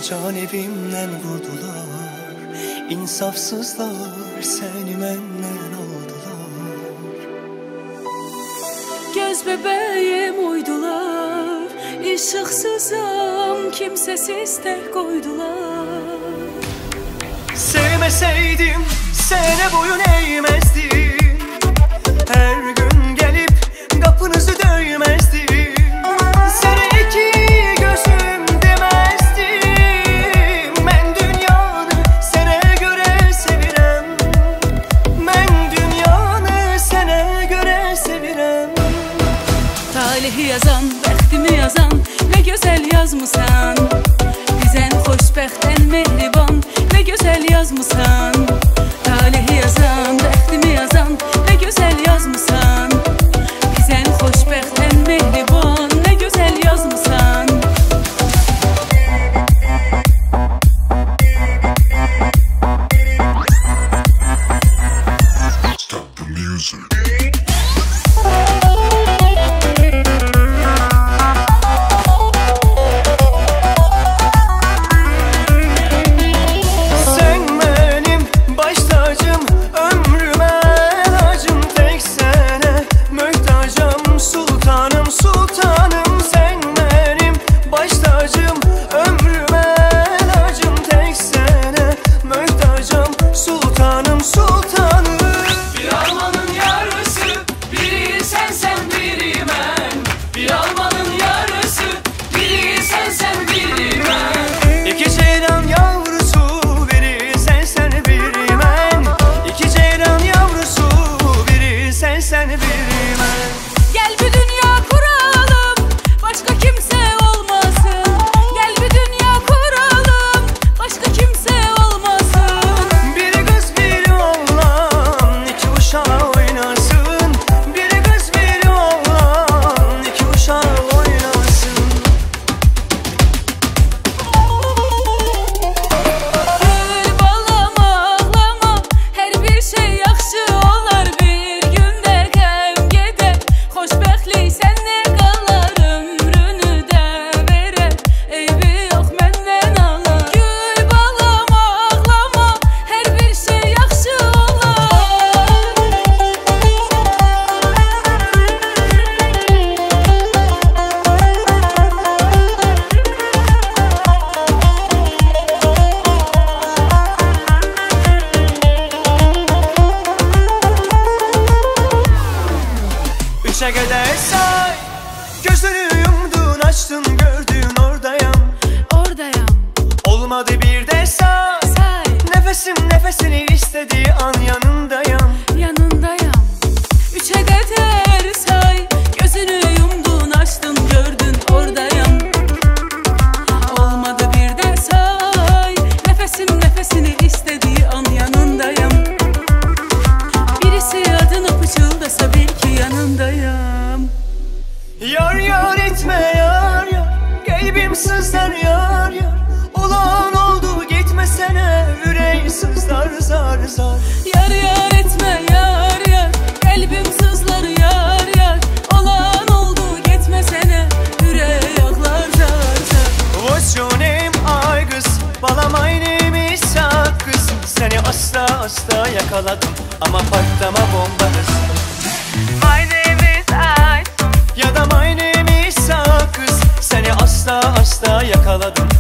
can evimden vurdular. İnsafsızlar seni menden aldılar. Göz bebeğim uydular, ışıksızım kimsesiz tek koydular. Sevmeseydim sene boyun eğmezdim. Her gün gelip kapınızı dövmezdim. Seni iki gözüm demezdim. Ben dünyanı sana göre sevirem. Ben dünyanı sana göre sevirem. Talihi yazan, bəxtimi yazan, ne güzel yazmısan. Bizən xoşbəxt, ən mehriban, ne güzel yazmısan. Talihi yazan, bəxtimi yazan, ne güzel yazmısan. Bizən xoşbəxt, ən mehriban, ne güzel yazmısan. Stop the music. Gel bir dünya kuralım, başka kimse olmasın. Gel bir dünya kuralım, başka kimse olmasın. Biri kız biri oğlan, iki uşağı oynasın. Biri kız biri oğlan, iki uşağı oynasın. Gül bağlama, ağlama, her bir şey yaxşı olar bir gündə qəm gedər. Xoşbəxtlik sənlə qalar, ömrünü də verər. Eybi yox məndən alar. Gül bağlama, ağlama, hər bir şey yaxşı olar. Üçe kadar say, gözünü yumdun açtın gördün oradayım. Oradayam, Olmadı bir de say, say, nefesim nefesini istediği an yanındayım. yanındayam. Üçe qədər say, gözünü yumdun açdın gördün oradayam. Olmadı bir də say, nefesim nefesini istediği an yanındayam. Birisi adını pıçıldasa bil ki yanındayam. Yar yar etme yar yar, kalbim sızlar yar yar. Olan oldu gitmesene, yüreği sızlar zar zar. Yar yar etme yar yar, kalbim sızlar yar yar. Olan oldu gitmesene, yüreği ağlar zar zar. What's your name ay kız, balam my name is kız. Seni asla asla yakaladım ama patlama bombası. My name is Ay ya da my name is kız. Seni asla asla yakaladım